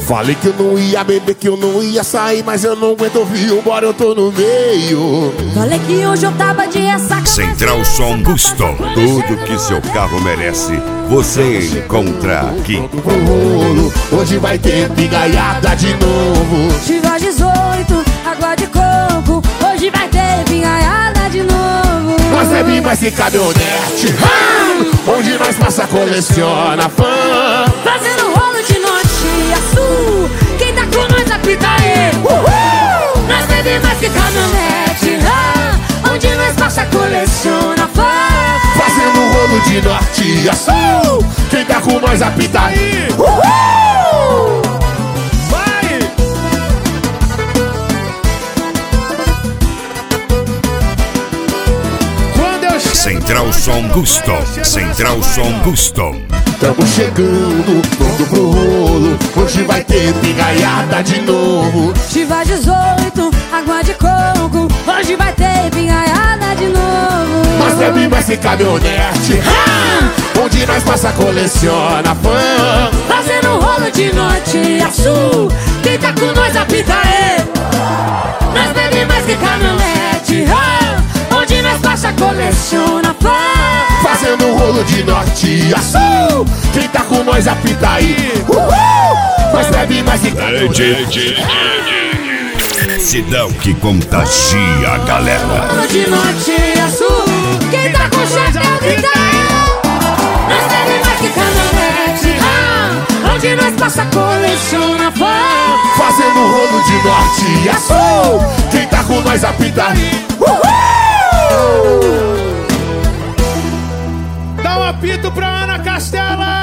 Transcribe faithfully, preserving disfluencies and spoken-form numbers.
Falei que eu não ia beber, que eu não ia sair, mas eu não aguento ouvir, embora eu tô no meio. Falei que hoje eu tava de ressaca. Central Som Custom. Tudo que seu carro merece, você encontra aqui. Hoje vai ter pingaiada de novo. Chivas dezoito, água de coco. Hoje vai ter pingaiada de novo. Nós bebe mais que caminhonete, onde nós passa, coleciona fã. Fazendo rolo de norte a sul. Quem tá com nós apita aí. Uhul! Nós bebe mais que caminhonete, onde nós passa, coleciona fã. Fazendo rolo de norte a sul. Quem tá com nós apita aí. Uhul! Vai! Quando eu chego Central Som Custom. Central Som Custom. tamo chegando, pronto pro rolo. Hoje vai ter pingaiada de novo. Chivas dezoito, água de coco. Hoje vai ter pingaiada de novo. Nós bebe mais que caminhonete, onde nós passa, coleciona fã. Fazendo rolo de norte a sul. Quem tá com nós apita aí. Nós bebe mais que caminhonete, onde nós passa, coleciona fã. Fazendo rolo de norte a sul. Quem tá com nós apita aí. Uhul! Nós bebe mais que caminhonete. Sidão que contagia a galera. Rolo de norte a sul. Quem tá com chapéu grita eu. Nós bebe mais que caminhonete, onde nós passa, coleciona fã. Fazendo rolo de norte a sul. Quem tá com nós apita aí. Uhul! Dá um apito pra Ana Castela.